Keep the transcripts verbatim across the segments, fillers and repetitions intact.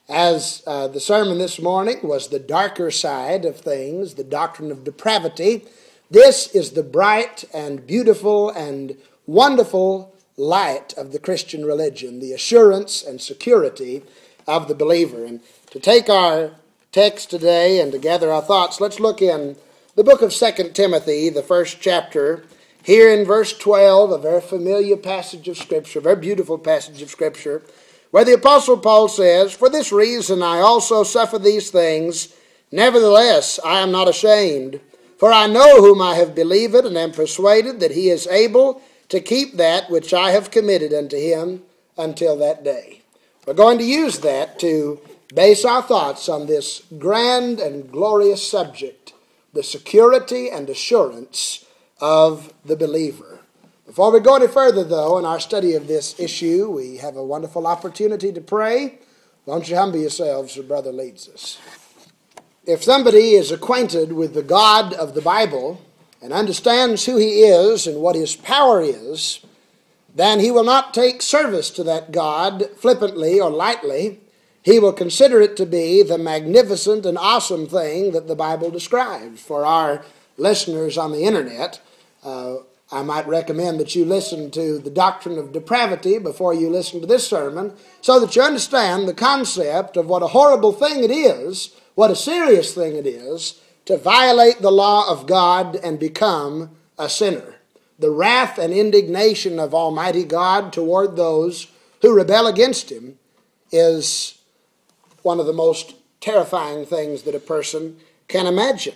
As uh, the sermon this morning was the darker side of things, the doctrine of depravity, this is the bright and beautiful and wonderful light of the Christian religion, the assurance and security of the believer. And to take our text today and to gather our thoughts, let's look in the book of Second Timothy, the first chapter. Here in verse twelve, a very familiar passage of Scripture, a very beautiful passage of Scripture, where the Apostle Paul says, "For this reason I also suffer these things, nevertheless I am not ashamed. For I know whom I have believed, and am persuaded that he is able to keep that which I have committed unto him until that day." We're going to use that to base our thoughts on this grand and glorious subject, the security and assurance of the believer. Before we go any further, though, in our study of this issue, we have a wonderful opportunity to pray. Won't you humble yourselves as your brother leads us? If somebody is acquainted with the God of the Bible and understands who he is and what his power is, then he will not take service to that God flippantly or lightly. He will consider it to be the magnificent and awesome thing that the Bible describes. For our listeners on the internet, uh, I might recommend that you listen to the doctrine of depravity before you listen to this sermon, so that you understand the concept of what a horrible thing it is, what a serious thing it is, to violate the law of God and become a sinner. The wrath and indignation of Almighty God toward those who rebel against him is one of the most terrifying things that a person can imagine.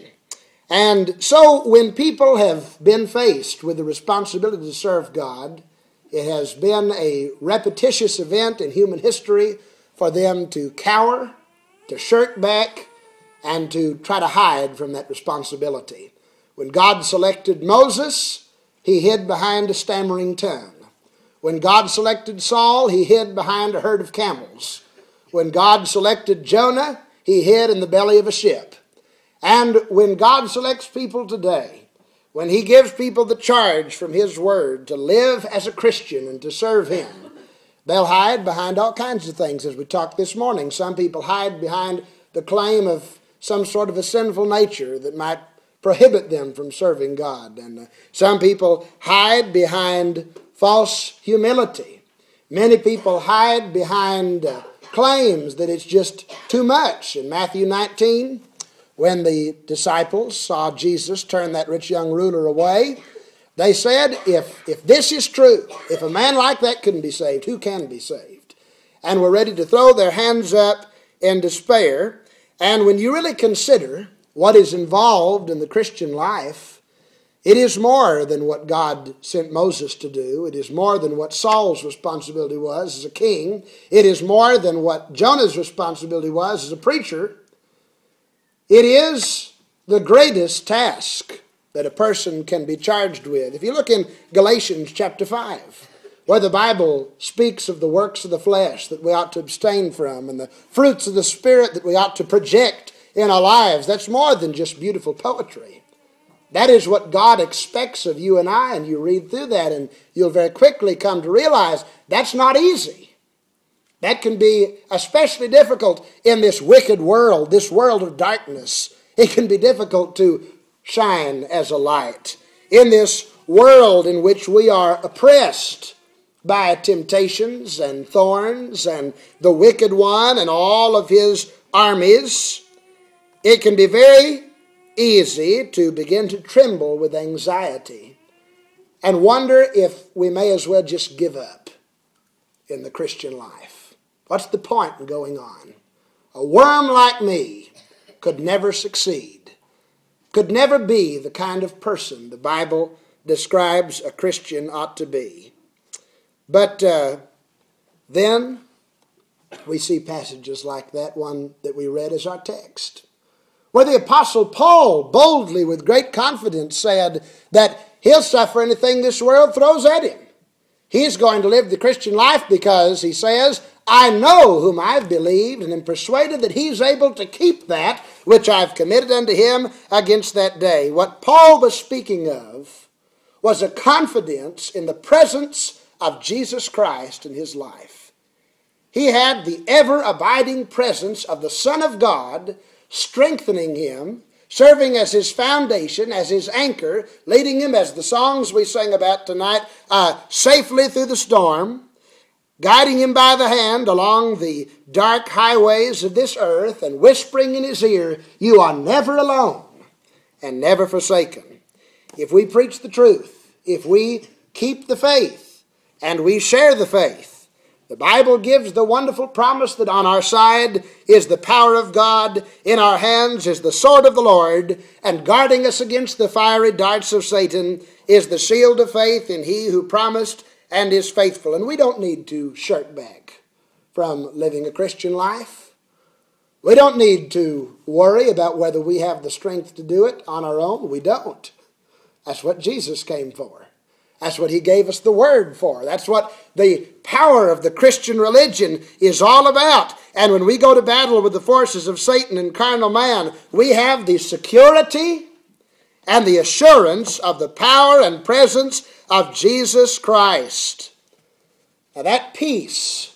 And so when people have been faced with the responsibility to serve God, it has been a repetitious event in human history for them to cower, to shirk back, and to try to hide from that responsibility. When God selected Moses, he hid behind a stammering tongue. When God selected Saul, he hid behind a herd of camels. When God selected Jonah, he hid in the belly of a ship. And when God selects people today, when he gives people the charge from his word to live as a Christian and to serve him, they'll hide behind all kinds of things, as we talked this morning. Some people hide behind the claim of some sort of a sinful nature that might prohibit them from serving God. And uh, some people hide behind false humility. Many people hide behind uh, claims that it's just too much. In Matthew nineteen, when the disciples saw Jesus turn that rich young ruler away, they said, if, if this is true, if a man like that couldn't be saved, who can be saved? And were ready to throw their hands up in despair. And when you really consider what is involved in the Christian life, it is more than what God sent Moses to do. It is more than what Saul's responsibility was as a king. It is more than what Jonah's responsibility was as a preacher. It is the greatest task that a person can be charged with. If you look in Galatians chapter five, where the Bible speaks of the works of the flesh that we ought to abstain from and the fruits of the Spirit that we ought to project in our lives, that's more than just beautiful poetry. That is what God expects of you and I, and you read through that and you'll very quickly come to realize that's not easy. That can be especially difficult in this wicked world, this world of darkness. It can be difficult to shine as a light in this world in which we are oppressed by temptations and thorns and the wicked one and all of his armies. It can be very easy to begin to tremble with anxiety and wonder if we may as well just give up in the Christian life. What's the point in going on? A worm like me could never succeed, could never be the kind of person the Bible describes a Christian ought to be. But uh, then we see passages like that one that we read as our text, where the Apostle Paul boldly, with great confidence, said that he'll suffer anything this world throws at him. He's going to live the Christian life because, he says, I know whom I've believed and am persuaded that he's able to keep that which I've committed unto him against that day. What Paul was speaking of was a confidence in the presence of Jesus Christ in his life. He had the ever-abiding presence of the Son of God strengthening him, serving as his foundation, as his anchor, leading him, as the songs we sang about tonight, uh, safely through the storm, guiding him by the hand along the dark highways of this earth, and whispering in his ear, "You are never alone and never forsaken." If we preach the truth, if we keep the faith, and we share the faith, the Bible gives the wonderful promise that on our side is the power of God, in our hands is the sword of the Lord, and guarding us against the fiery darts of Satan is the shield of faith in He who promised and is faithful. And we don't need to shirk back from living a Christian life. We don't need to worry about whether we have the strength to do it on our own. We don't. That's what Jesus came for. That's what He gave us the Word for. That's what the power of the Christian religion is all about. And when we go to battle with the forces of Satan and carnal man, we have the security and the assurance of the power and presence of Jesus Christ. Now that peace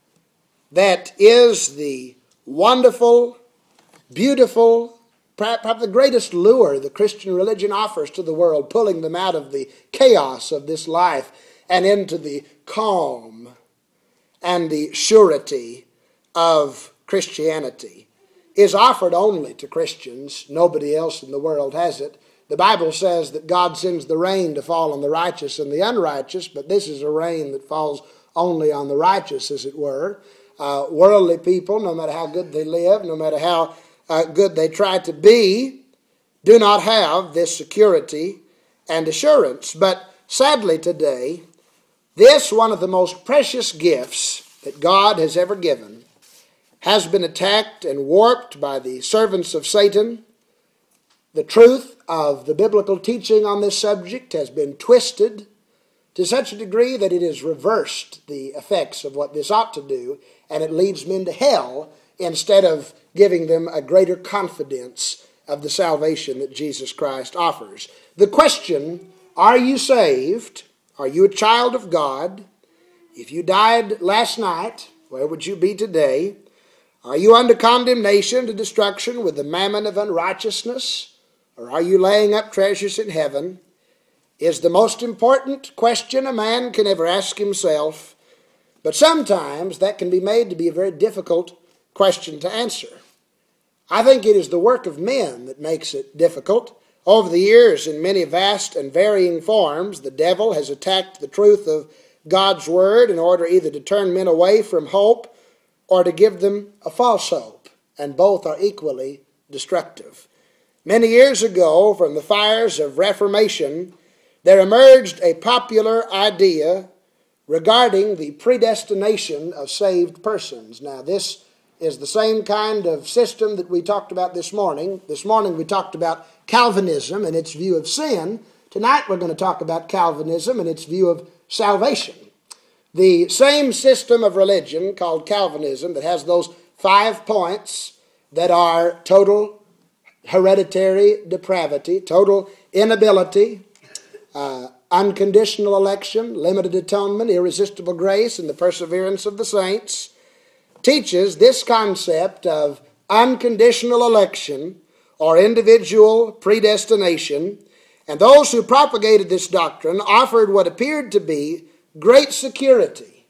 that is the wonderful, beautiful, perhaps the greatest lure the Christian religion offers to the world, pulling them out of the chaos of this life and into the calm and the surety of Christianity, is offered only to Christians. Nobody else in the world has it. The Bible says that God sends the rain to fall on the righteous and the unrighteous, but this is a rain that falls only on the righteous, as it were. Uh, worldly people, no matter how good they live, no matter how Uh, good they try to be, do not have this security and assurance. But sadly today, this, one of the most precious gifts that God has ever given, has been attacked and warped by the servants of Satan. The truth of the biblical teaching on this subject has been twisted to such a degree that it has reversed the effects of what this ought to do, and it leads men to hell instead of giving them a greater confidence of the salvation that Jesus Christ offers. The question, are you saved? Are you a child of God? If you died last night, where would you be today? Are you under condemnation to destruction with the mammon of unrighteousness? Or are you laying up treasures in heaven? Is the most important question a man can ever ask himself. But sometimes that can be made to be a very difficult question to answer. I think it is the work of men that makes it difficult. Over the years, in many vast and varying forms, the devil has attacked the truth of God's Word in order either to turn men away from hope or to give them a false hope, and both are equally destructive. Many years ago, from the fires of Reformation, there emerged a popular idea regarding the predestination of saved persons. Now, this is the same kind of system that we talked about this morning. This morning we talked about Calvinism and its view of sin. Tonight we're going to talk about Calvinism and its view of salvation. The same system of religion called Calvinism that has those five points that are total hereditary depravity, total inability, uh, unconditional election, limited atonement, irresistible grace, and the perseverance of the saints, teaches this concept of unconditional election or individual predestination, and those who propagated this doctrine offered what appeared to be great security.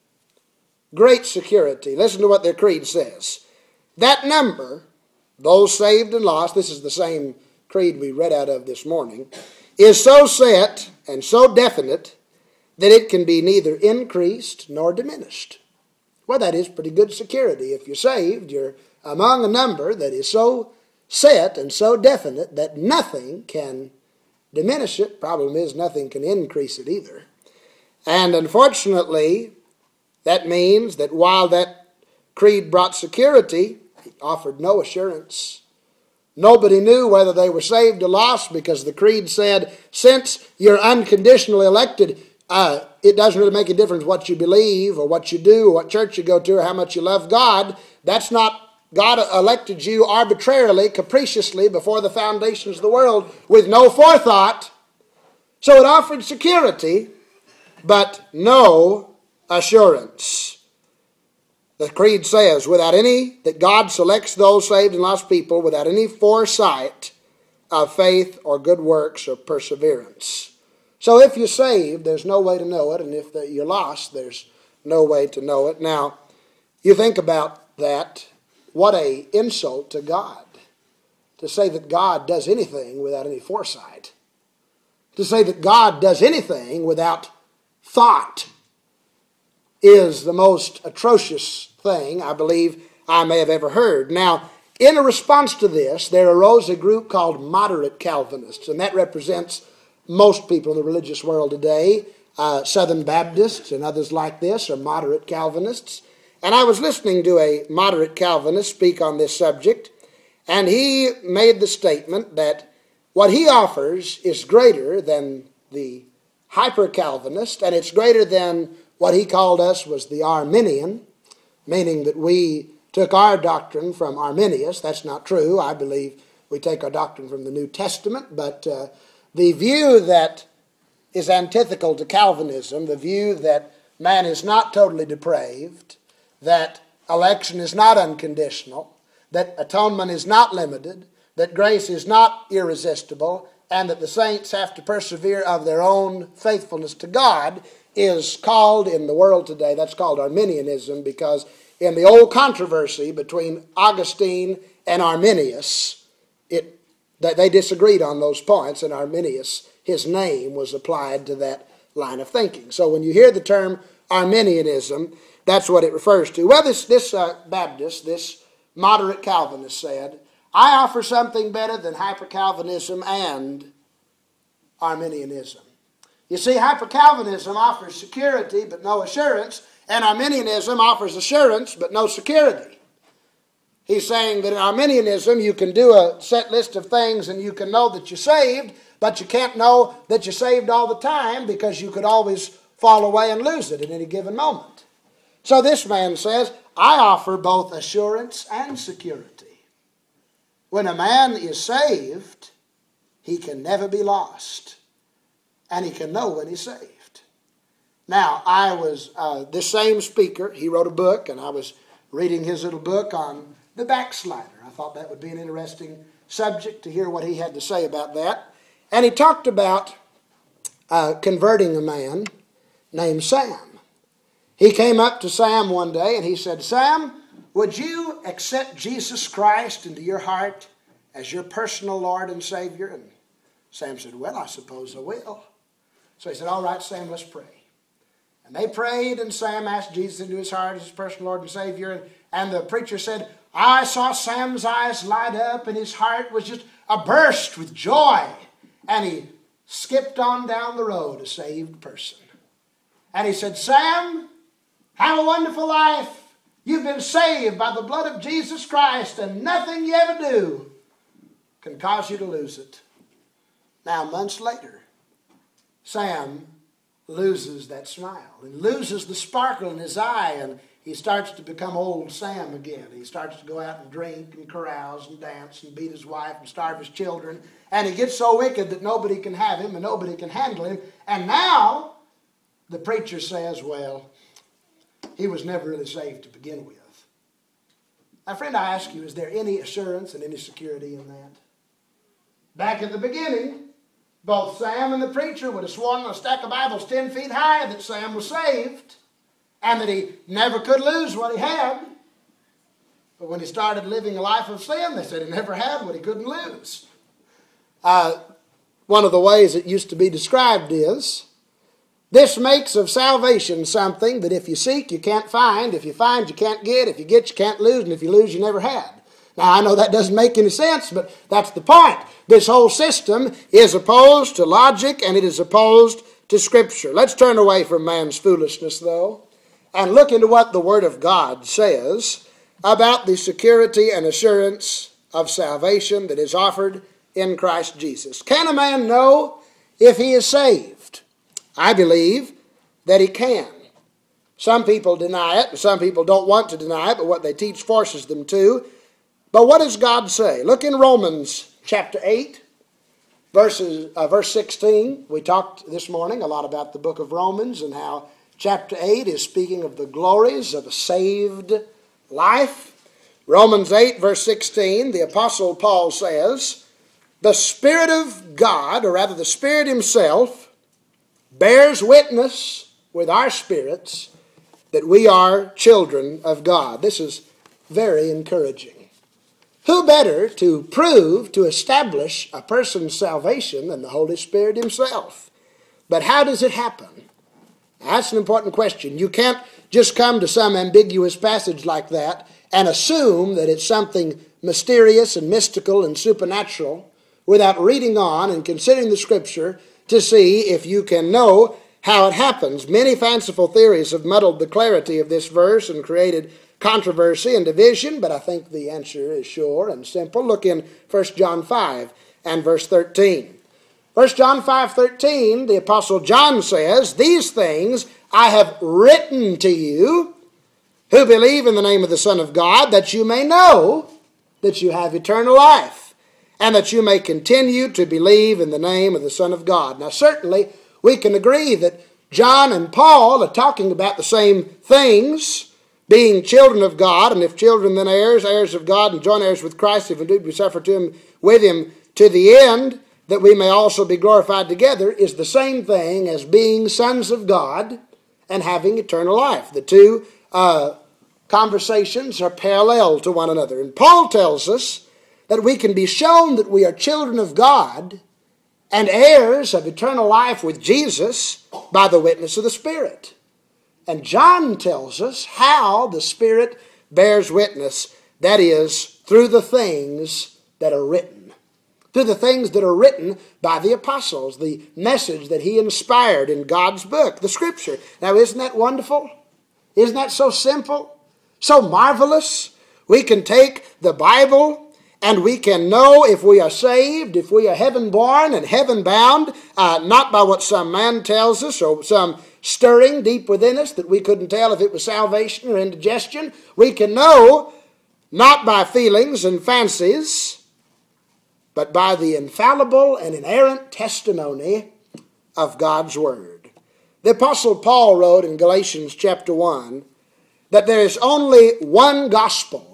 Great security. Listen to what their creed says. That number, those saved and lost, this is the same creed we read out of this morning, is so set and so definite that it can be neither increased nor diminished. Well, that is pretty good security. If you're saved, you're among a number that is so set and so definite that nothing can diminish it. Problem is, nothing can increase it either. And unfortunately, that means that while that creed brought security, it offered no assurance. Nobody knew whether they were saved or lost, because the creed said, since you're unconditionally elected, uh, it doesn't really make a difference what you believe or what you do or what church you go to or how much you love God. That's not, God elected you arbitrarily, capriciously before the foundations of the world with no forethought. So it offered security, but no assurance. The creed says, without any, that God selects those saved and lost people without any foresight of faith or good works or perseverance. So if you're saved, there's no way to know it, and if you're lost, there's no way to know it. Now, you think about that, what a insult to God, to say that God does anything without any foresight, to say that God does anything without thought is the most atrocious thing I believe I may have ever heard. Now, in a response to this, there arose a group called moderate Calvinists, and that represents most people in the religious world today. Uh, Southern Baptists and others like this are moderate Calvinists. And I was listening to a moderate Calvinist speak on this subject, and he made the statement that what he offers is greater than the hyper-Calvinist, and it's greater than what he called us was the Arminian, meaning that we took our doctrine from Arminius. That's not true. I believe we take our doctrine from the New Testament, but uh, the view that is antithetical to Calvinism, the view that man is not totally depraved, that election is not unconditional, that atonement is not limited, that grace is not irresistible, and that the saints have to persevere of their own faithfulness to God, is called in the world today, that's called Arminianism, because in the old controversy between Augustine and Arminius, it, that they disagreed on those points, and Arminius, his name was applied to that line of thinking. So when you hear the term Arminianism, that's what it refers to. Well, this, this uh, Baptist, this moderate Calvinist said, I offer something better than hyper-Calvinism and Arminianism. You see, hyper-Calvinism offers security but no assurance, and Arminianism offers assurance but no security. He's saying that in Arminianism you can do a set list of things and you can know that you're saved, but you can't know that you're saved all the time because you could always fall away and lose it at any given moment. So this man says, I offer both assurance and security. When a man is saved, he can never be lost. And he can know when he's saved. Now, I was, uh, this same speaker, he wrote a book, and I was reading his little book on the backslider. I thought that would be an interesting subject to hear what he had to say about that. And he talked about uh, converting a man named Sam. He came up to Sam one day and he said, Sam, would you accept Jesus Christ into your heart as your personal Lord and Savior? And Sam said, well, I suppose I will. So he said, all right, Sam, let's pray. And they prayed, and Sam asked Jesus into his heart as his personal Lord and Savior. And, and the preacher said, I saw Sam's eyes light up, and his heart was just aburst with joy. And he skipped on down the road, a saved person. And he said, Sam, have a wonderful life. You've been saved by the blood of Jesus Christ, and nothing you ever do can cause you to lose it. Now, months later, Sam loses that smile and loses the sparkle in his eye, and he starts to become old Sam again. He starts to go out and drink and carouse and dance and beat his wife and starve his children, and he gets so wicked that nobody can have him and nobody can handle him. And now the preacher says, well, he was never really saved to begin with. Now, friend, I ask you, is there any assurance and any security in that? Back at the beginning, both Sam and the preacher would have sworn on a stack of Bibles ten feet high that Sam was saved and that he never could lose what he had. But when he started living a life of sin, they said he never had what he couldn't lose. Uh, one of the ways it used to be described is, this makes of salvation something that if you seek, you can't find. If you find, you can't get. If you get, you can't lose. And if you lose, you never had. Now, I know that doesn't make any sense, but that's the point. This whole system is opposed to logic, and it is opposed to Scripture. Let's turn away from man's foolishness, though, and look into what the Word of God says about the security and assurance of salvation that is offered in Christ Jesus. Can a man know if he is saved? I believe that he can. Some people deny it, and some people don't want to deny it, but what they teach forces them to. But what does God say? Look in Romans chapter eight, verses, uh, verse sixteen. We talked this morning a lot about the book of Romans and how chapter eight is speaking of the glories of a saved life. Romans eight, verse sixteen, the Apostle Paul says, the Spirit of God, or rather the Spirit Himself, bears witness with our spirits that we are children of God. This is very encouraging. Who better to prove, to establish a person's salvation than the Holy Spirit Himself? But how does it happen? That's an important question. You can't just come to some ambiguous passage like that and assume that it's something mysterious and mystical and supernatural without reading on and considering the Scripture to see if you can know how it happens. Many fanciful theories have muddled the clarity of this verse and created controversy and division, but I think the answer is sure and simple. Look in First John five and verse thirteen. First John five thirteen, the Apostle John says, these things I have written to you who believe in the name of the Son of God, that you may know that you have eternal life, and that you may continue to believe in the name of the Son of God. Now certainly we can agree that John and Paul are talking about the same things, being children of God, and if children then heirs, heirs of God, and joint heirs with Christ, if indeed we suffer to him with him to the end, that we may also be glorified together, is the same thing as being sons of God and having eternal life. The two uh, conversations are parallel to one another. And Paul tells us that we can be shown that we are children of God and heirs of eternal life with Jesus by the witness of the Spirit. And John tells us how the Spirit bears witness, that is, through the things that are written. Through the things that are written by the apostles, the message that he inspired in God's book, the Scripture. Now, isn't that wonderful? Isn't that so simple? So marvelous? We can take the Bible and we can know if we are saved, if we are heaven-born and heaven-bound, uh, not by what some man tells us or some stirring deep within us that we couldn't tell if it was salvation or indigestion. We can know not by feelings and fancies, but by the infallible and inerrant testimony of God's Word. The Apostle Paul wrote in Galatians chapter one that there is only one gospel,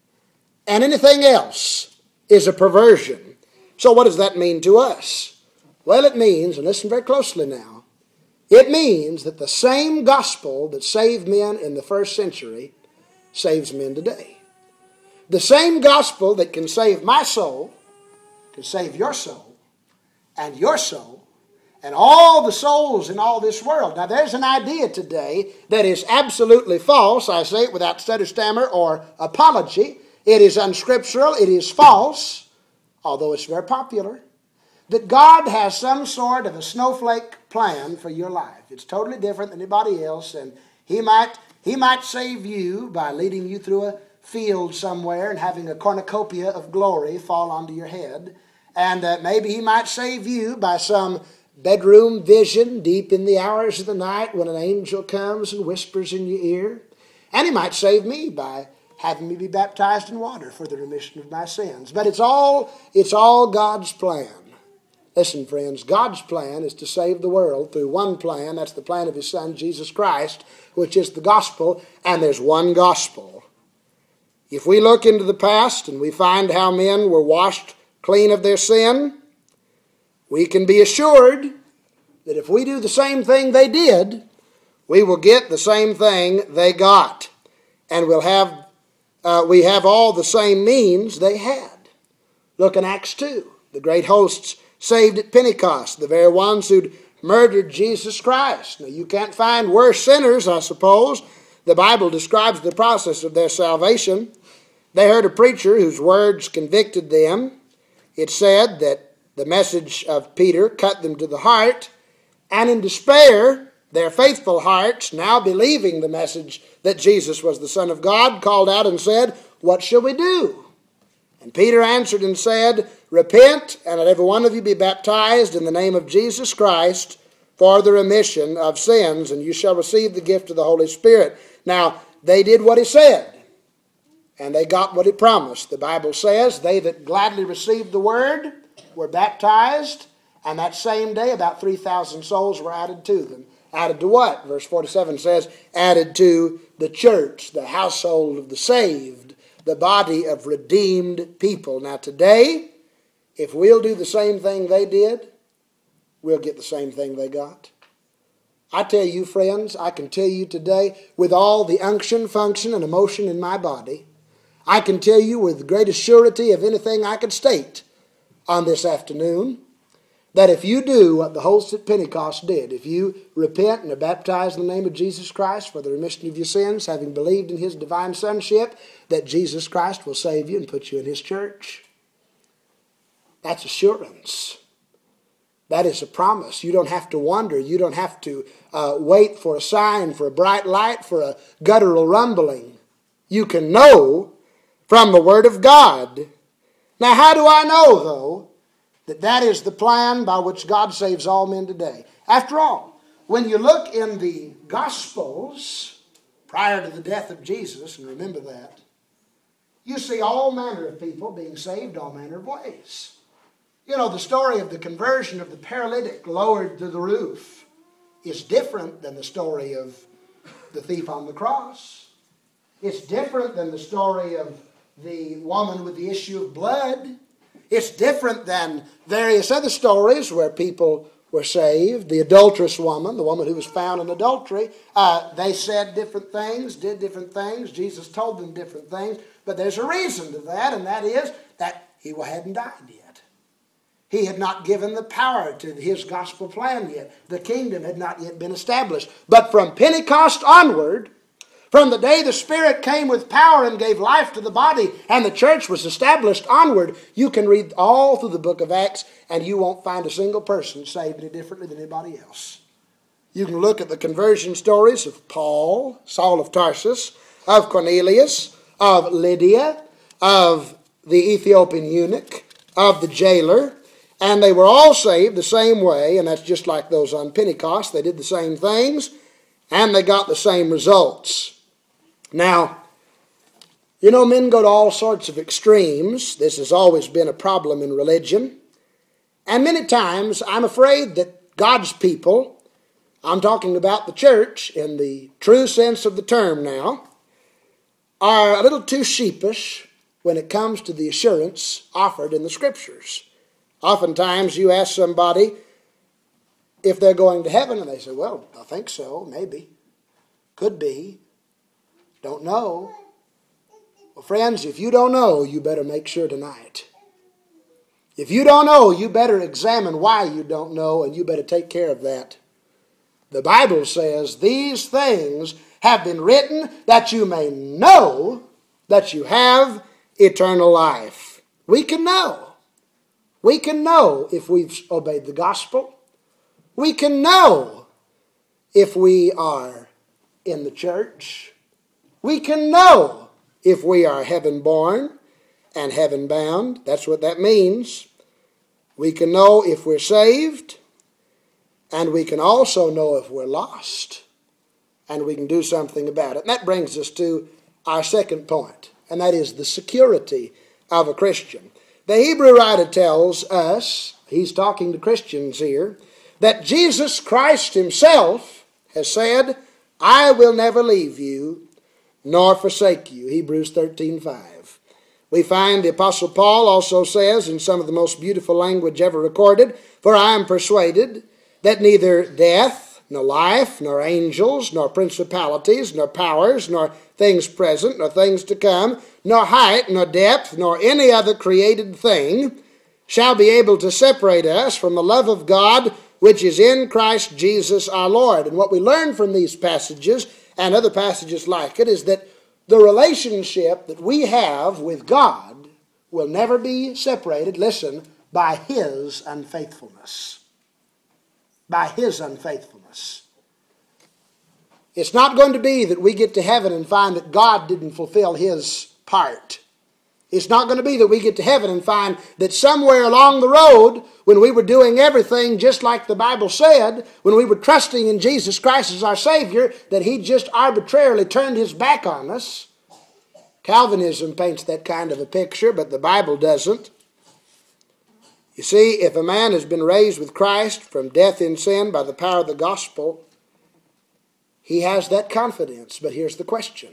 and anything else is a perversion. So what does that mean to us? Well, it means, and listen very closely now, it means that the same gospel that saved men in the first century saves men today. The same gospel that can save my soul can save your soul and your soul and all the souls in all this world. Now, there's an idea today that is absolutely false. I say it without stutter, stammer, or apology. It is unscriptural. It is false, although it's very popular, that God has some sort of a snowflake plan for your life. It's totally different than anybody else, and he might, he might save you by leading you through a field somewhere and having a cornucopia of glory fall onto your head. And uh, maybe he might save you by some bedroom vision deep in the hours of the night when an angel comes and whispers in your ear. And he might save me by having me be baptized in water for the remission of my sins. But it's all, it's all God's plan. Listen, friends, God's plan is to save the world through one plan. That's the plan of His Son, Jesus Christ, which is the gospel, and there's one gospel. If we look into the past and we find how men were washed clean of their sin, we can be assured that if we do the same thing they did, we will get the same thing they got. And we'll have, uh, we have all the same means they had. Look in Acts two, the great hosts saved at Pentecost, the very ones who'd murdered Jesus Christ. Now, you can't find worse sinners, I suppose. The Bible describes the process of their salvation. They heard a preacher whose words convicted them. It said that the message of Peter cut them to the heart, and in despair, their faithful hearts, now believing the message that Jesus was the Son of God, called out and said, "What shall we do?" And Peter answered and said, "Repent, and let every one of you be baptized in the name of Jesus Christ for the remission of sins, and you shall receive the gift of the Holy Spirit." Now, they did what he said, and they got what he promised. The Bible says, they that gladly received the word were baptized, and that same day about three thousand souls were added to them. Added to what? Verse forty-seven says, added to the church, the household of the saved, the body of redeemed people. Now today, if we'll do the same thing they did, we'll get the same thing they got. I tell you, friends, I can tell you today, with all the unction, function, and emotion in my body, I can tell you with greatest surety of anything I could state on this afternoon, that if you do what the hosts at Pentecost did, if you repent and are baptized in the name of Jesus Christ for the remission of your sins, having believed in His divine sonship, that Jesus Christ will save you and put you in His church. That's assurance. That is a promise. You don't have to wonder. You don't have to uh, wait for a sign, for a bright light, for a guttural rumbling. You can know from the Word of God. Now, how do I know, though, that that is the plan by which God saves all men today? After all, when you look in the Gospels prior to the death of Jesus, and remember that, you see all manner of people being saved all manner of ways. You know, the story of the conversion of the paralytic lowered to the roof is different than the story of the thief on the cross. It's different than the story of the woman with the issue of blood. It's different than various other stories where people were saved. The adulterous woman, the woman who was found in adultery, uh, they said different things, did different things. Jesus told them different things. But there's a reason to that, and that is that he hadn't died yet. He had not given the power to his gospel plan yet. The kingdom had not yet been established. But from Pentecost onward, from the day the Spirit came with power and gave life to the body and the church was established onward, you can read all through the book of Acts and you won't find a single person saved any differently than anybody else. You can look at the conversion stories of Paul, Saul of Tarsus, of Cornelius, of Lydia, of the Ethiopian eunuch, of the jailer, and they were all saved the same way, and that's just like those on Pentecost. They did the same things, and they got the same results. Now, you know, men go to all sorts of extremes. This has always been a problem in religion. And many times, I'm afraid that God's people, I'm talking about the church in the true sense of the term now, are a little too sheepish when it comes to the assurance offered in the Scriptures. Oftentimes you ask somebody if they're going to heaven, and they say, well, I think so, maybe, could be, don't know. Well, friends, if you don't know, you better make sure tonight. If you don't know, you better examine why you don't know, and you better take care of that. The Bible says these things have been written that you may know that you have eternal life. We can know. We can know if we've obeyed the gospel. We can know if we are in the church. We can know if we are heaven-born and heaven-bound. That's what that means. We can know if we're saved, and we can also know if we're lost, and we can do something about it. And that brings us to our second point, and that is the security of a Christian. The Hebrew writer tells us, he's talking to Christians here, that Jesus Christ himself has said, I will never leave you nor forsake you. Hebrews thirteen five. We find the Apostle Paul also says in some of the most beautiful language ever recorded, for I am persuaded that neither death, nor life, nor angels, nor principalities, nor powers, nor things present, nor things to come, nor height, nor depth, nor any other created thing shall be able to separate us from the love of God which is in Christ Jesus our Lord. And what we learn from these passages and other passages like it is that the relationship that we have with God will never be separated, listen, by His unfaithfulness. By His unfaithfulness. It's not going to be that we get to heaven and find that God didn't fulfill His part. It's not going to be that we get to heaven and find that somewhere along the road, when we were doing everything just like the Bible said, when we were trusting in Jesus Christ as our Savior, that He just arbitrarily turned His back on us. Calvinism paints that kind of a picture, but the Bible doesn't. You see, if a man has been raised with Christ from death in sin by the power of the gospel, He has that confidence. But here's the question.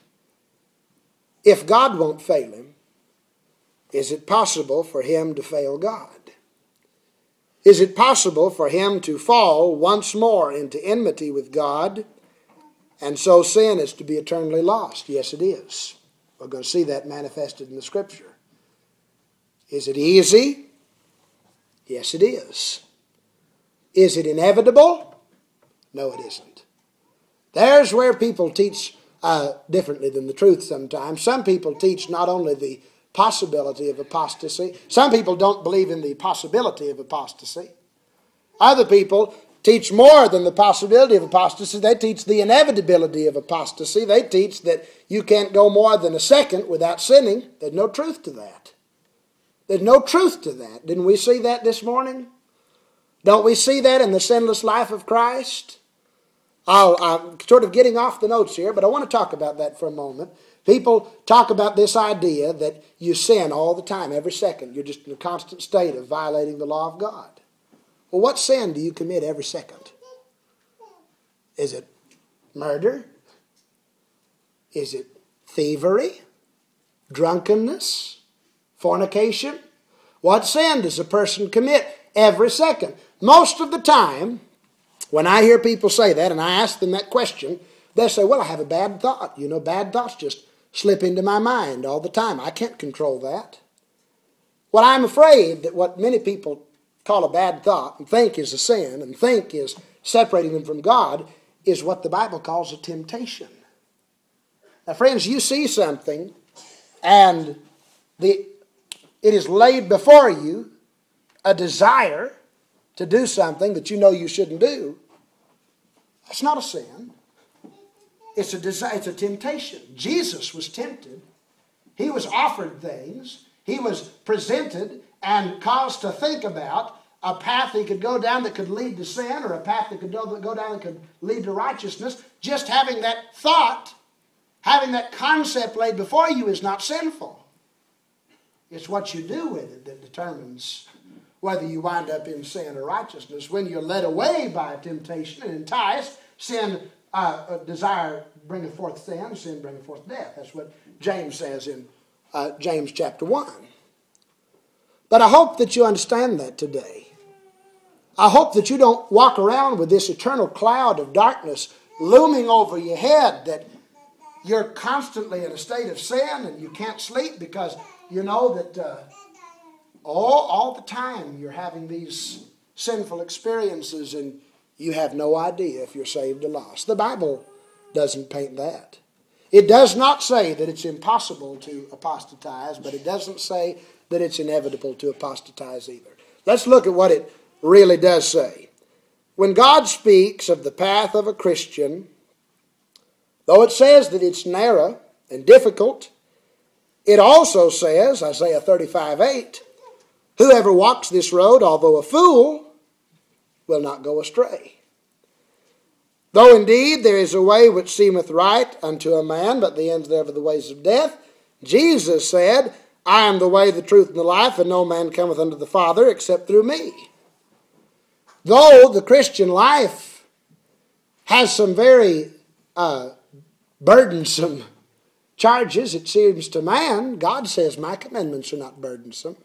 If God won't fail him, is it possible for him to fail God? Is it possible for him to fall once more into enmity with God and so sin is to be eternally lost? Yes, it is. We're going to see that manifested in the Scripture. Is it easy? Yes, it is. Is it inevitable? No, it isn't. There's where people teach uh, differently than the truth sometimes. Some people teach not only the possibility of apostasy. Some people don't believe in the possibility of apostasy. Other people teach more than the possibility of apostasy. They teach the inevitability of apostasy. They teach that you can't go more than a second without sinning. There's no truth to that. There's no truth to that. Didn't we see that this morning? Don't we see that in the sinless life of Christ? I'll, I'm sort of getting off the notes here, but I want to talk about that for a moment. People talk about this idea that you sin all the time, every second. You're just in a constant state of violating the law of God. Well, what sin do you commit every second? Is it murder? Is it thievery? Drunkenness? Fornication? What sin does a person commit every second? Most of the time, when I hear people say that and I ask them that question, they say, well, I have a bad thought. You know, bad thoughts just slip into my mind all the time. I can't control that. Well, I'm afraid that what many people call a bad thought and think is a sin and think is separating them from God is what the Bible calls a temptation. Now, friends, you see something and the, it is laid before you, a desire to do something that you know you shouldn't do. That's not a sin. It's a desire, it's a temptation. Jesus was tempted. He was offered things. He was presented and caused to think about a path he could go down that could lead to sin or a path that could go down that could lead to righteousness. Just having that thought, having that concept laid before you is not sinful. It's what you do with it that determines whether you wind up in sin or righteousness. When you're led away by temptation and enticed, sin Uh, desire bringeth forth sin, sin bringeth forth death. That's what James says in uh, James chapter one. But I hope that you understand that today. I hope that you don't walk around with this eternal cloud of darkness looming over your head, that you're constantly in a state of sin and you can't sleep because you know that uh, all, all the time you're having these sinful experiences and you have no idea if you're saved or lost. The Bible doesn't paint that. It does not say that it's impossible to apostatize, but it doesn't say that it's inevitable to apostatize either. Let's look at what it really does say. When God speaks of the path of a Christian, though it says that it's narrow and difficult, it also says, Isaiah thirty-five eight, whoever walks this road, although a fool, will not go astray. Though indeed there is a way which seemeth right unto a man, but the ends thereof are the ways of death, Jesus said, I am the way, the truth, and the life, and no man cometh unto the Father except through me. Though the Christian life has some very uh, burdensome charges, it seems to man, God says, my commandments are not burdensome.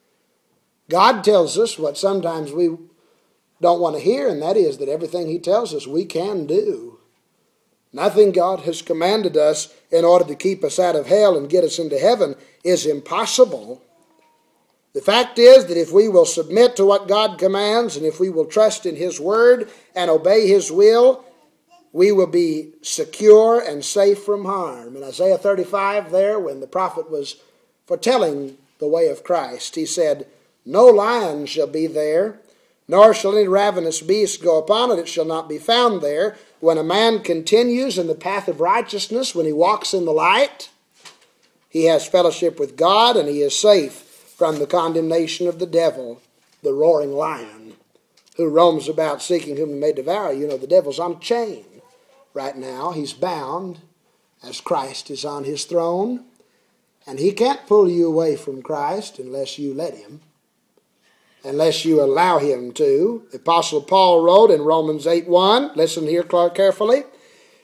God tells us what sometimes we don't want to hear, and that is that everything he tells us we can do. Nothing God has commanded us in order to keep us out of hell and get us into heaven is impossible. The fact is that if we will submit to what God commands and if we will trust in his word and obey his will, we will be secure and safe from harm. In Isaiah thirty-five there, when the prophet was foretelling the way of Christ, he said, no lion shall be there, nor shall any ravenous beast go upon it. It shall not be found there. When a man continues in the path of righteousness, when he walks in the light, he has fellowship with God and he is safe from the condemnation of the devil, the roaring lion, who roams about seeking whom he may devour. You know, the devil's on a chain right now. He's bound as Christ is on his throne, and he can't pull you away from Christ unless you let him. Unless you allow him to. The Apostle Paul wrote in Romans eight one, listen here carefully,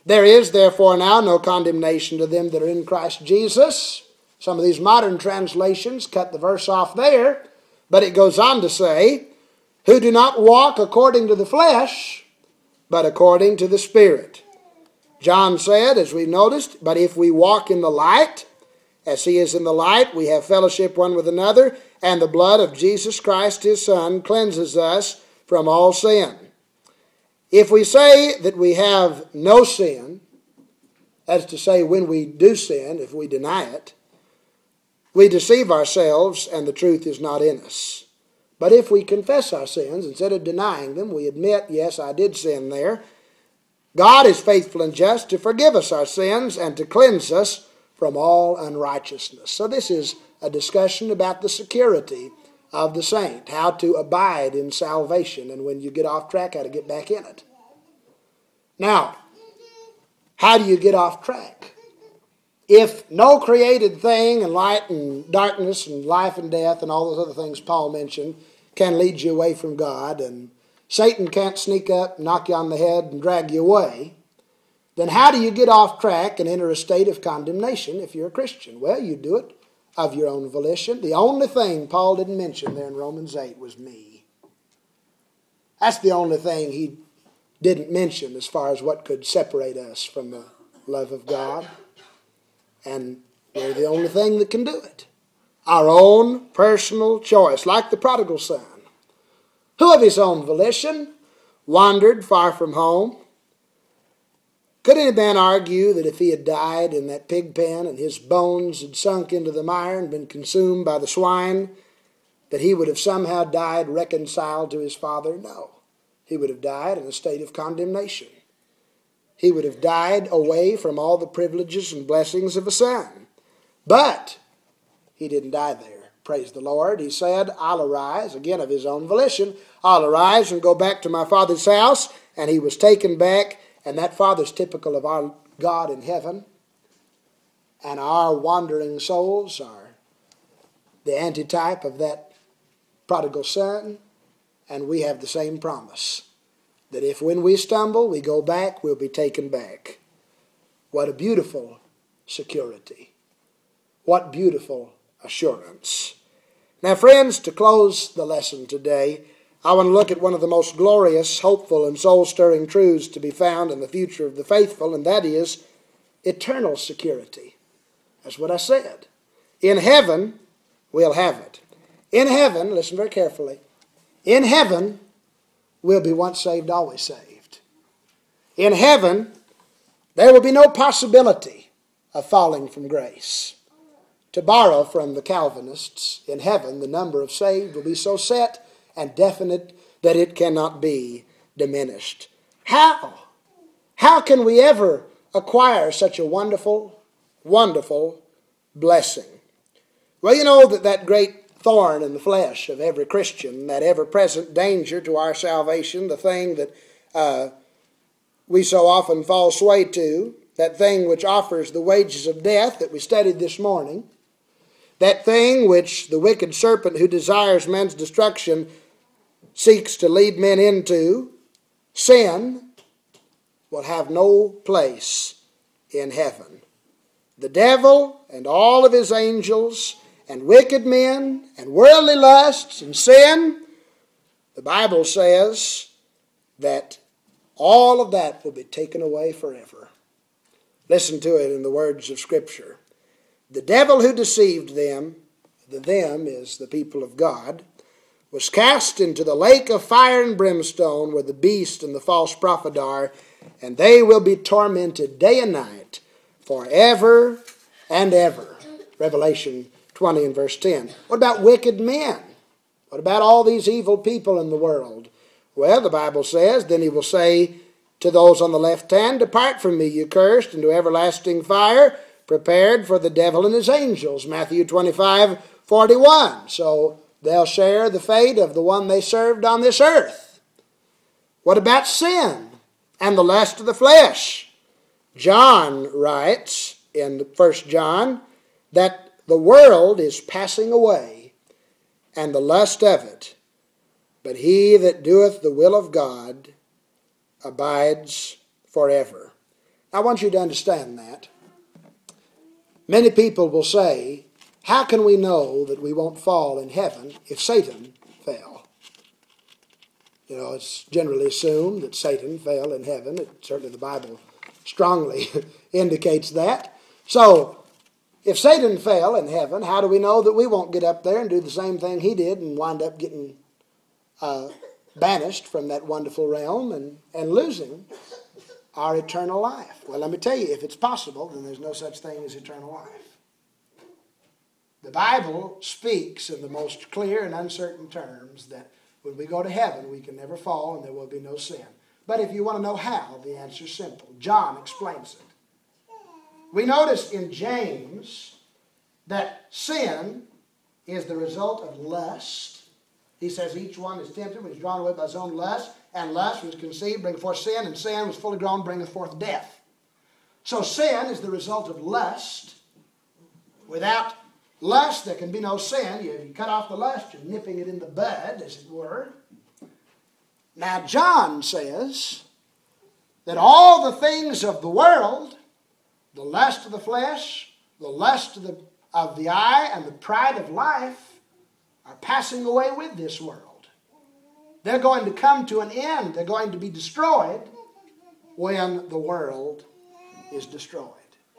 There is therefore now no condemnation to them that are in Christ Jesus. Some of these modern translations cut the verse off there, but it goes on to say, who do not walk according to the flesh, but according to the Spirit. John said, as we noticed, but if we walk in the light, as he is in the light, we have fellowship one with another, and the blood of Jesus Christ his Son cleanses us from all sin. If we say that we have no sin, that's to say when we do sin, if we deny it, we deceive ourselves and the truth is not in us. But if we confess our sins, instead of denying them, we admit, yes, I did sin there, God is faithful and just to forgive us our sins and to cleanse us from all unrighteousness. So this is a discussion about the security of the saint, how to abide in salvation, and when you get off track, how to get back in it. Now, how do you get off track? If no created thing and light and darkness and life and death and all those other things Paul mentioned can lead you away from God, and Satan can't sneak up, knock you on the head, and drag you away, then how do you get off track and enter a state of condemnation if you're a Christian? Well, you do it of your own volition. The only thing Paul didn't mention there in Romans eight was me. That's the only thing he didn't mention as far as what could separate us from the love of God. And we're the only thing that can do it. Our own personal choice, like the prodigal son, who of his own volition wandered far from home. Could any man argue that if he had died in that pig pen and his bones had sunk into the mire and been consumed by the swine, that he would have somehow died reconciled to his father? No. He would have died in a state of condemnation. He would have died away from all the privileges and blessings of a son. But he didn't die there. Praise the Lord. He said, I'll arise, again of his own volition, I'll arise and go back to my father's house. And he was taken back, and that father's typical of our God in heaven. And our wandering souls are the antitype of that prodigal son. And we have the same promise, that if when we stumble, we go back, we'll be taken back. What a beautiful security. What beautiful assurance. Now, friends, to close the lesson today, I want to look at one of the most glorious, hopeful, and soul-stirring truths to be found in the future of the faithful, and that is eternal security. That's what I said. In heaven, we'll have it. In heaven, listen very carefully, in heaven, we'll be once saved, always saved. In heaven, there will be no possibility of falling from grace. To borrow from the Calvinists, in heaven the number of saved will be so set and definite that it cannot be diminished. How? How can we ever acquire such a wonderful, wonderful blessing? Well, you know that that great thorn in the flesh of every Christian, that ever-present danger to our salvation, the thing that uh, we so often fall sway to, that thing which offers the wages of death that we studied this morning, that thing which the wicked serpent who desires men's destruction seeks to lead men into, sin, will have no place in heaven. The devil and all of his angels and wicked men and worldly lusts and sin, the Bible says that all of that will be taken away forever. Listen to it in the words of Scripture. The devil who deceived them, the them is the people of God, was cast into the lake of fire and brimstone where the beast and the false prophet are, and they will be tormented day and night forever and ever. Revelation twenty and verse ten. What about wicked men? What about all these evil people in the world? Well, the Bible says, then he will say to those on the left hand, depart from me, you cursed, into everlasting fire, prepared for the devil and his angels. Matthew twenty-five forty-one. So they'll share the fate of the one they served on this earth. What about sin and the lust of the flesh? John writes in First John that the world is passing away and the lust of it, but he that doeth the will of God abides forever. I want you to understand that. Many people will say, how can we know that we won't fall in heaven if Satan fell? You know, it's generally assumed that Satan fell in heaven. It, certainly the Bible strongly indicates that. So, if Satan fell in heaven, how do we know that we won't get up there and do the same thing he did and wind up getting uh, banished from that wonderful realm and, and losing our eternal life? Well, let me tell you, if it's possible, then there's no such thing as eternal life. The Bible speaks in the most clear and uncertain terms that when we go to heaven, we can never fall and there will be no sin. But if you want to know how, the answer is simple. John explains it. We notice in James that sin is the result of lust. He says each one is tempted when he's drawn away by his own lust, and lust was conceived, bringeth forth sin, and sin was fully grown, bringeth forth death. So sin is the result of lust. Without lust, there can be no sin. You, you cut off the lust, you're nipping it in the bud, as it were. Now, John says that all the things of the world, the lust of the flesh, the lust of the, of the eye, and the pride of life are passing away with this world. They're going to come to an end. They're going to be destroyed when the world is destroyed.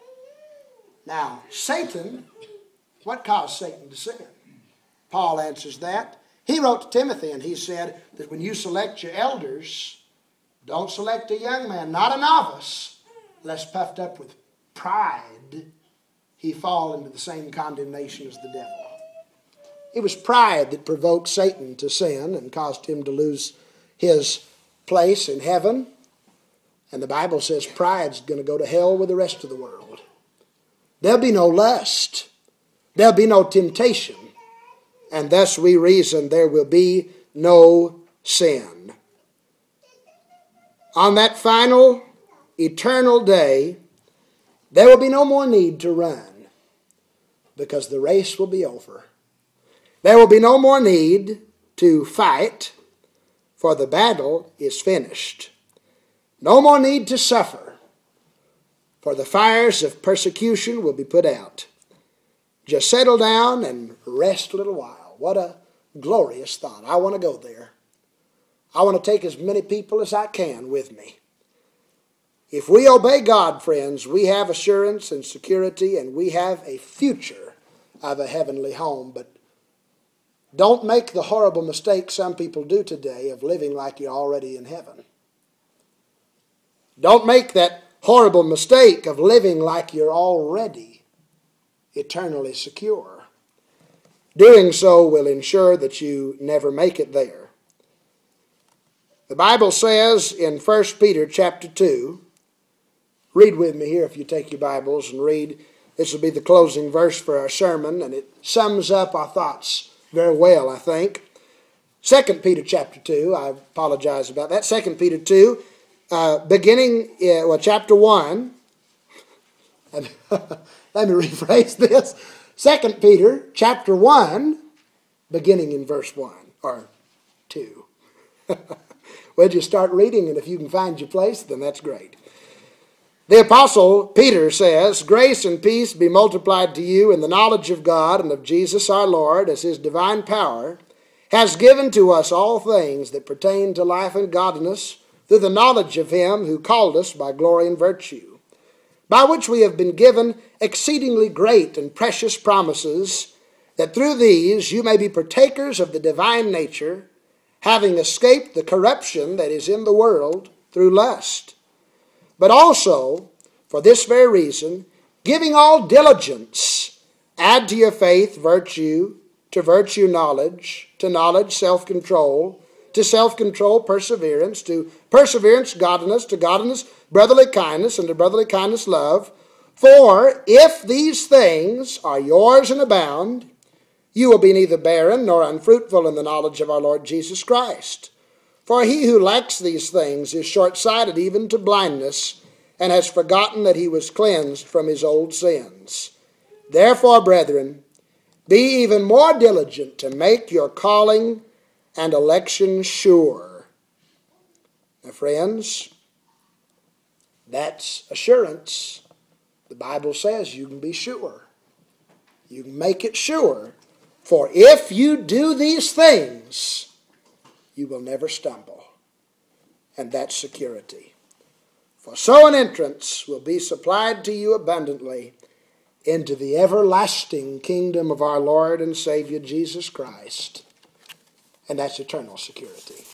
Now, Satan, what caused Satan to sin? Paul answers that. He wrote to Timothy and he said that when you select your elders, don't select a young man, not a novice, lest puffed up with pride, he fall into the same condemnation as the devil. It was pride that provoked Satan to sin and caused him to lose his place in heaven. And the Bible says pride's going to go to hell with the rest of the world. There'll be no lust. There'll be no temptation. And thus we reason there will be no sin. On that final eternal day, there will be no more need to run because the race will be over. There will be no more need to fight, for the battle is finished. No more need to suffer, for the fires of persecution will be put out. Just settle down and rest a little while. What a glorious thought. I want to go there. I want to take as many people as I can with me. If we obey God, friends, we have assurance and security, and we have a future of a heavenly home. But don't make the horrible mistake some people do today of living like you're already in heaven. Don't make that horrible mistake of living like you're already eternally secure. Doing so will ensure that you never make it there. The Bible says in First Peter chapter two, read with me here if you take your Bibles and read. This will be the closing verse for our sermon, and it sums up our thoughts very well, I think. Second Peter chapter two, I apologize about that. Second Peter two, uh, beginning, uh, well, chapter one. And let me rephrase this. Second Peter chapter one, beginning in verse one, or two. Well, just start reading, and if you can find your place, then that's great. The Apostle Peter says, "Grace and peace be multiplied to you in the knowledge of God and of Jesus our Lord, as his divine power has given to us all things that pertain to life and godliness through the knowledge of him who called us by glory and virtue, by which we have been given exceedingly great and precious promises, that through these you may be partakers of the divine nature, having escaped the corruption that is in the world through lust. But also, for this very reason, giving all diligence, add to your faith virtue, to virtue knowledge, to knowledge self-control, to self-control perseverance, to perseverance godliness, to godliness brotherly kindness, and to brotherly kindness love. For if these things are yours and abound, you will be neither barren nor unfruitful in the knowledge of our Lord Jesus Christ. For he who lacks these things is short-sighted even to blindness, and has forgotten that he was cleansed from his old sins. Therefore, brethren, be even more diligent to make your calling and election sure." Now, friends, That's assurance. The Bible says you can be sure. You can make it sure. For if you do these things, you will never stumble. And that's security. For so an entrance will be supplied to you abundantly into the everlasting kingdom of our Lord and Savior Jesus Christ. And that's eternal security.